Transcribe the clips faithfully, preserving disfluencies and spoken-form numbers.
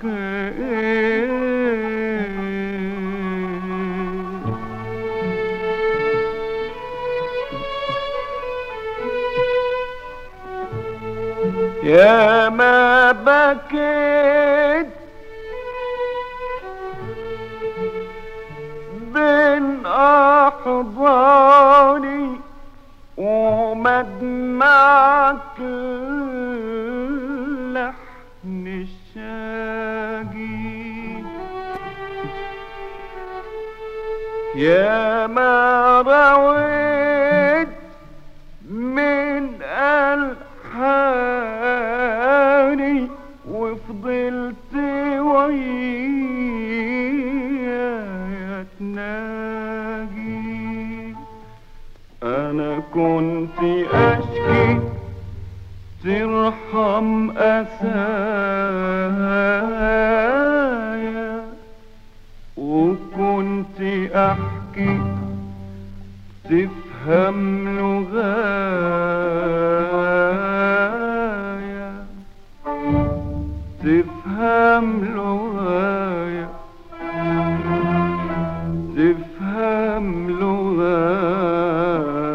يا ما بكيت بين أحضاني ومدمعك لحن الشاقي، يا ما رويت من ألحاني وفضلت ويايا تناجي. أنا كنت أشكي ترحم أسايا، وكنت أحكي تفهم لغايا، تفهم لغايا، تفهم لغايا.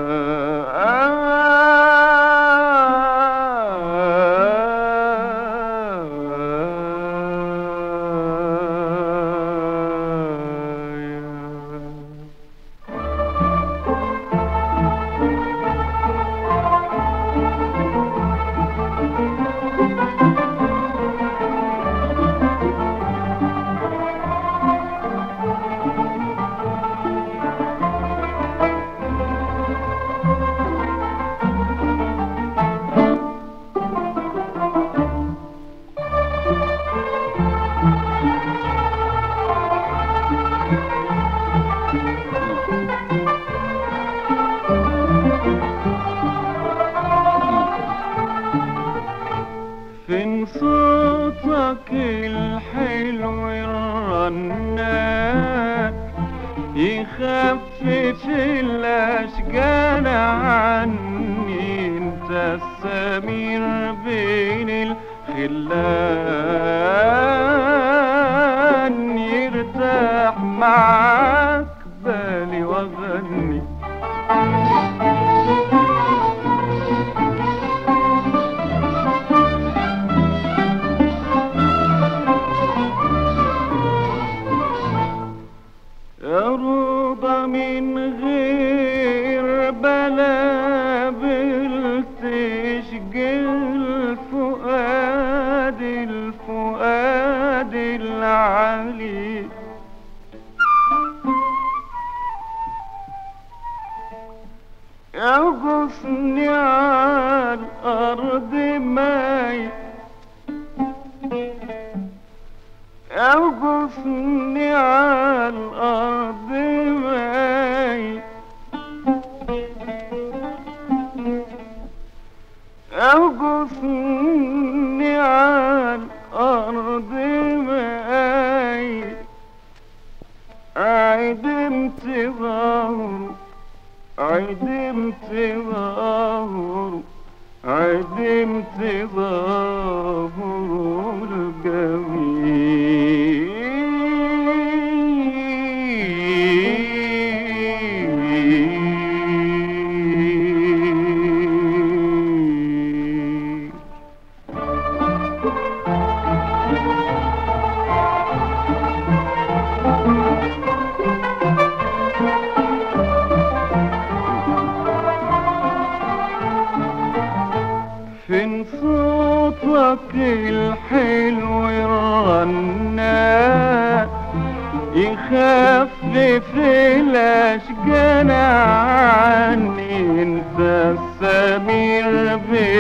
فين صوتك الحلو الرنان يخفف الأشجان عني، انت السمير بين الخلان يرتاح معاك بالي واغني. روضة من غير بلابل تشقي الفؤاد، الفؤاد العلي. يغصني على الأرض ماي، يغصني على الأرض ماي، يغصني على الأرض ماي. عدمت ظهر، عدمت ظهر، عدمت ظهر الجميل. فين صوتك الحلو الرنان يخفف الأشجان عني، انت السمير بين